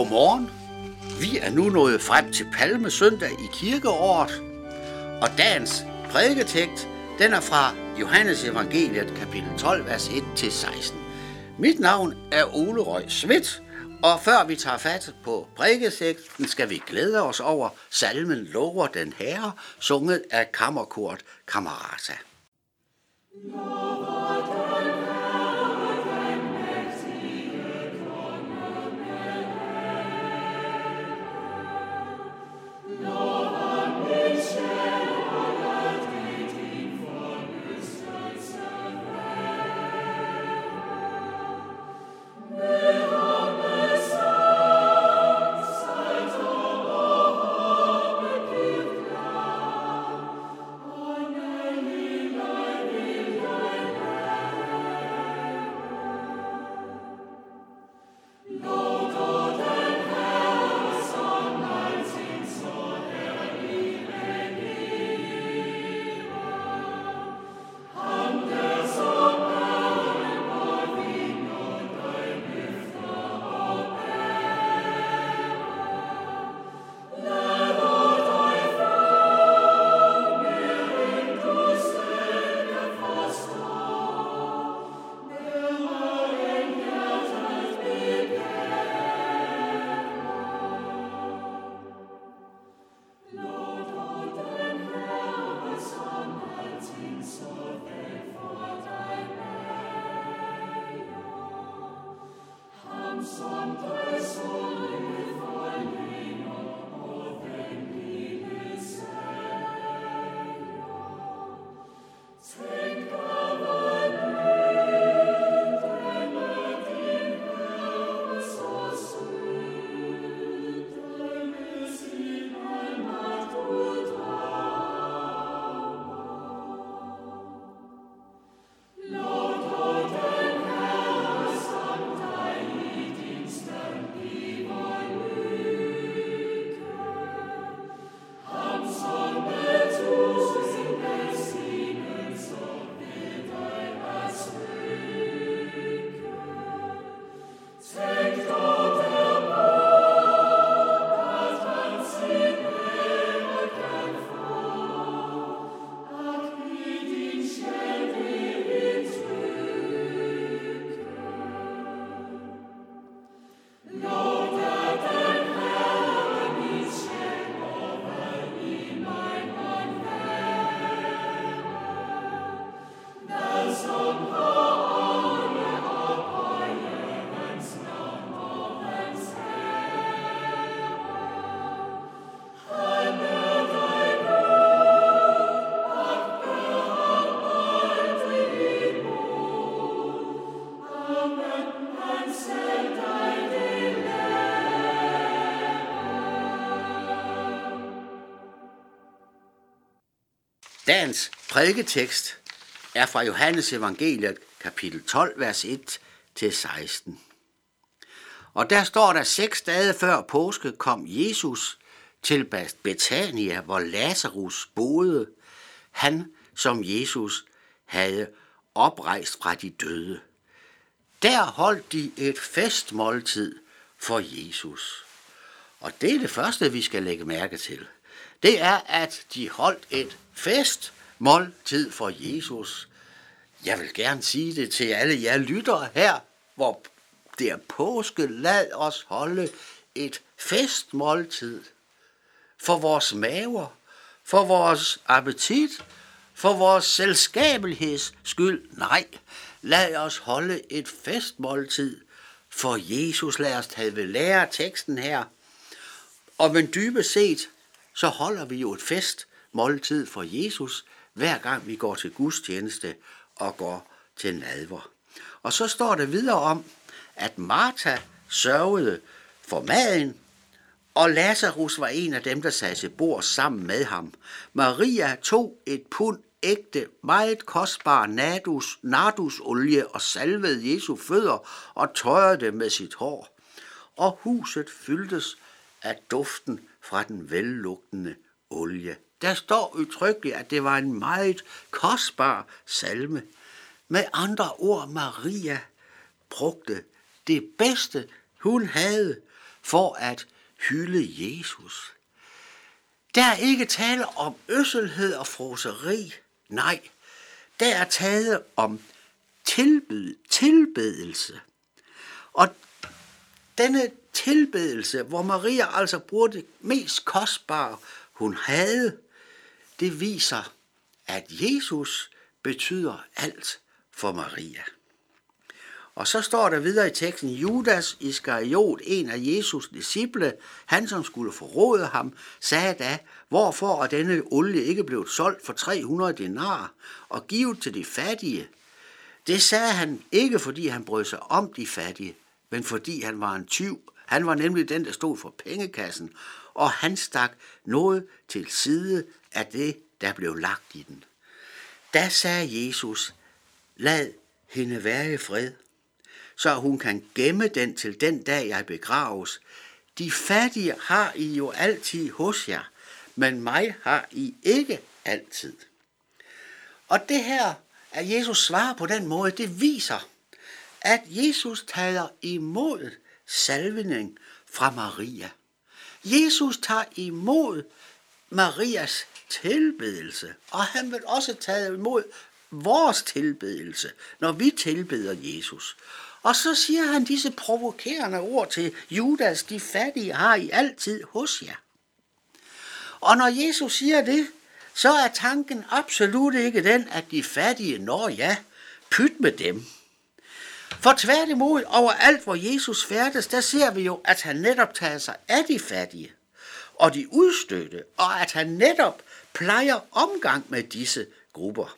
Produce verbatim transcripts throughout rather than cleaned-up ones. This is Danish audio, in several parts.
Godmorgen. Vi er nu nået frem til Palmesøndag i kirkeåret, og dagens prædiketekst, den er fra Johannes Evangeliet, kapitel tolv, vers et til seksten. Mit navn er Ole Røg Schmidt, og før vi tager fat på prædiketeksten, skal vi glæde os over salmen Lover den Herre, sunget af kammerkoret Camerata. Dagens prædiketekst er fra Johannes Evangeliet, kapitel tolv, vers et til seksten. Og der står der, seks dage før påske kom Jesus til Betania, hvor Lazarus boede, han som Jesus havde oprejst fra de døde. Der holdt de et festmåltid for Jesus. Og det er det første, vi skal lægge mærke til. Det er, at de holdt et festmåltid for Jesus. Jeg vil gerne sige det til alle jer lyttere her, hvor det er påske. Lad os holde et festmåltid for vores maver, for vores appetit, for vores selskabeligheds skyld. Nej, lad os holde et festmåltid for Jesus. Lad os tage ved lære teksten her. Og men dybest set, så holder vi jo et festmåltid for Jesus, hver gang vi går til gudstjeneste og går til nadver. Og så står der videre om, at Martha sørgede for maden, og Lazarus var en af dem, der sad til bord sammen med ham. Maria tog et pund ægte, meget kostbar nardus, nardusolie og salvede Jesu fødder og tørrede dem med sit hår. Og huset fyldtes af duften fra den vellugtende olie. Der står udtrykkeligt, at det var en meget kostbar salme. Med andre ord, Maria brugte det bedste, hun havde, for at hylde Jesus. Der er ikke tale om øsselhed og froseri. Nej, der er tale om tilbed, tilbedelse. Og denne tilbedelse, hvor Maria altså bruger det mest kostbare, hun havde, det viser, at Jesus betyder alt for Maria. Og så står der videre i teksten, Judas Iskariot, en af Jesus' disciple, han som skulle forråde ham, sagde da, hvorfor er denne olie ikke blevet solgt for tre hundrede denarer og givet til de fattige? Det sagde han ikke, fordi han brød sig om de fattige, men fordi han var en tyv. Han var nemlig den, der stod for pengekassen, og han stak noget til side af det, der blev lagt i den. Da sagde Jesus, lad hende være i fred, så hun kan gemme den til den dag, jeg begraves. De fattige har I jo altid hos jer, men mig har I ikke altid. Og det her, at Jesus svarer på den måde, det viser, at Jesus tager imod salvning fra Maria. Jesus tager imod Marias tilbedelse, og han vil også tage imod vores tilbedelse, når vi tilbeder Jesus. Og så siger han disse provokerende ord til Judas, de fattige har I altid hos jer. Og når Jesus siger det, så er tanken absolut ikke den, at de fattige, når ja, pyt med dem. For tværtimod, overalt hvor Jesus færdes, der ser vi jo, at han netop tager sig af de fattige og de udstødte, og at han netop plejer omgang med disse grupper.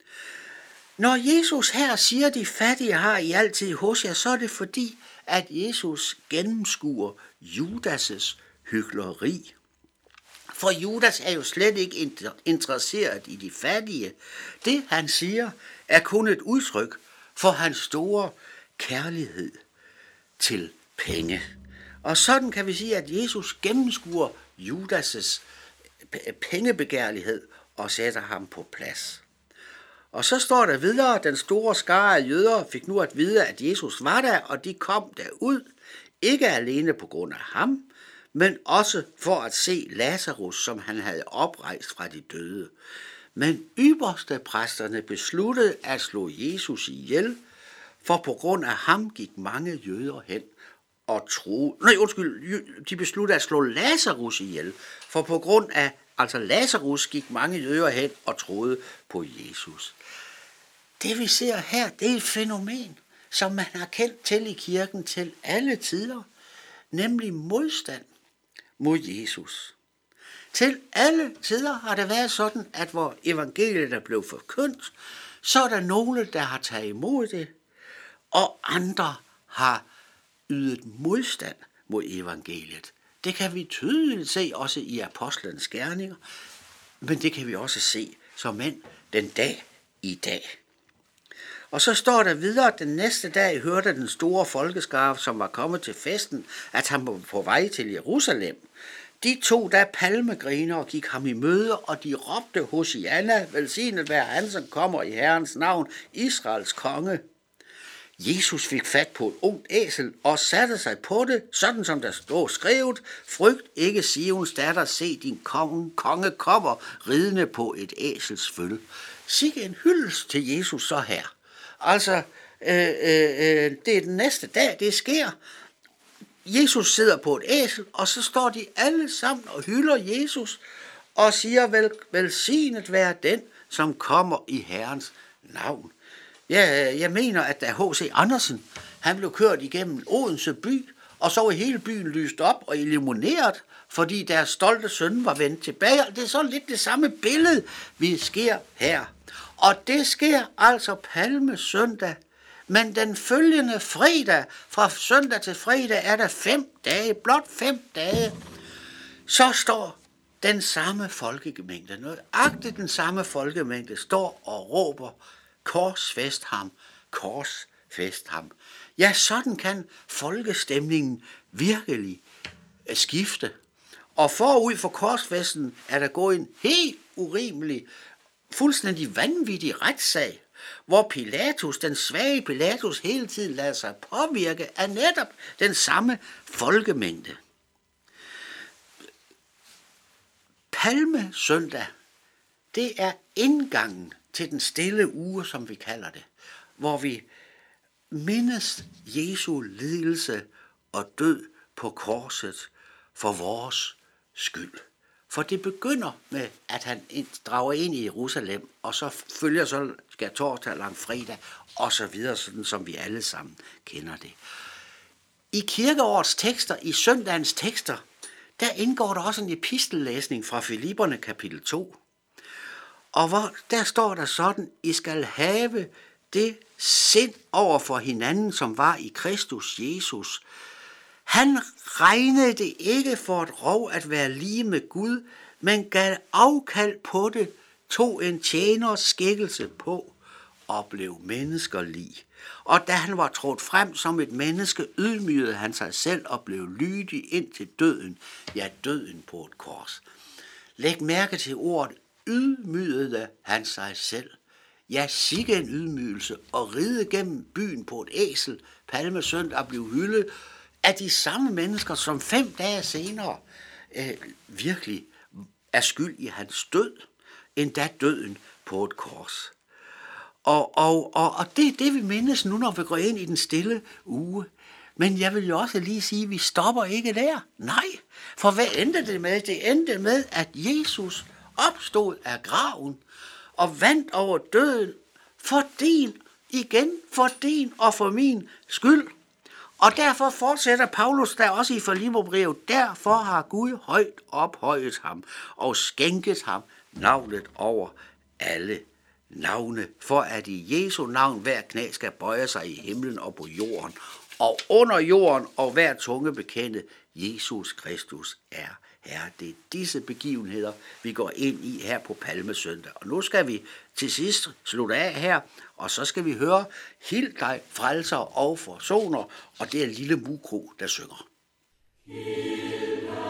Når Jesus her siger, at de fattige har I altid hos jer, så er det fordi, at Jesus gennemskuer Judas' hykleri. For Judas er jo slet ikke interesseret i de fattige. Det, han siger, er kun et udtryk for hans store kærlighed til penge. Og sådan kan vi sige, at Jesus gennemskuer Judas' pengebegærlighed og sætter ham på plads. Og så står der videre, at den store skare af jøder fik nu at vide, at Jesus var der, og de kom derud, ikke alene på grund af ham, men også for at se Lazarus, som han havde oprejst fra de døde. Men ypperste præsterne besluttede at slå Jesus ihjel, for på grund af ham gik mange jøder hen og troede. Nej, undskyld, de besluttede at slå Lazarus ihjel, for på grund af, altså Lazarus gik mange jøder hen og troede på Jesus. Det vi ser her, det er et fænomen, som man har kendt til i kirken til alle tider, nemlig modstand mod Jesus. Til alle tider har det været sådan, at hvor evangeliet er blevet forkyndt, så er der nogle, der har taget imod det, og andre har ydet modstand mod evangeliet. Det kan vi tydeligt se også i apostlenes gerninger, men det kan vi også se som mænd den dag i dag. Og så står der videre, at den næste dag hørte den store folkeskare, som var kommet til festen, at han var på vej til Jerusalem. De tog da palmegriner og gik ham i møde, og de råbte Hosianna, velsignet være han, som kommer i Herrens navn, Israels konge. Jesus fik fat på et ungt æsel og satte sig på det, sådan som der stod skrevet, frygt ikke Sions datter, se din konge, konge kommer ridende på et æsels følge. Sikke en hyldest til Jesus så her. Altså, øh, øh, det er den næste dag, det sker. Jesus sidder på et æsel, og så står de alle sammen og hylder Jesus og siger, vel, velsignet være den, som kommer i Herrens navn. Ja, jeg mener, at da H C Andersen, han blev kørt igennem Odense by, og så var hele byen lyst op og illumineret, fordi deres stolte søn var vendt tilbage. Det er så lidt det samme billede, vi sker her. Og det sker altså palmesøndag, men den følgende fredag, fra søndag til fredag, er der fem dage, blot fem dage, så står den samme folkemængde, nøjagtigt den samme folkemængde, står og råber, korsfæst ham, korsfæst ham. Ja, sådan kan folkestemningen virkelig skifte. Og forud for korsfæsten er der gået en helt urimelig, fuldstændig vanvittig retssag, hvor Pilatus, den svage Pilatus, hele tiden lader sig påvirke af netop den samme folkemængde. Palmesøndag, det er indgangen til den stille uge, som vi kalder det, hvor vi mindes Jesu lidelse og død på korset for vores skyld. For det begynder med, at han drager ind i Jerusalem, og så følger så skal torsdag, langfredag, og så videre, sådan som vi alle sammen kender det. I kirkeårets tekster, i søndagens tekster, der indgår der også en epistellæsning fra Filipperne kapitel to. Og hvor der står der sådan, I skal have det sind over for hinanden, som var i Kristus Jesus. Han regnede det ikke for et rov at være lige med Gud, men gav afkald på det, tog en tjeners skikkelse på og blev menneskerlig. Og da han var trådt frem som et menneske, ydmygede han sig selv og blev lydig ind til døden, ja, døden på et kors. Læg mærke til ordet, ydmygede han sig selv. Ja, sikke en ydmygelse, og ride gennem byen på et æsel, palmesøndag, og blive hyldet af de samme mennesker, som fem dage senere øh, virkelig er skyld i hans død, endda døden på et kors. Og, og, og, og det er det, vi mindes nu, når vi går ind i den stille uge. Men jeg vil jo også lige sige, at vi stopper ikke der. Nej, for hvad endte det med? Det endte med, at Jesus opstod af graven og vandt over døden for din, igen for din og for min skyld. Og derfor fortsætter Paulus der også i Filipperbrevet, derfor har Gud højt ophøjet ham og skænket ham navnet over alle navne, for at i Jesu navn hver knæ skal bøje sig i himlen og på jorden, og under jorden, og hver tunge bekende, Jesus Kristus er Herre. Det er disse begivenheder, vi går ind i her på Palmesøndag. Og nu skal vi til sidst slutte af her, og så skal vi høre Hild dig, frelser og forsoner, og det er Lille Mukro, der synger. Hild dig.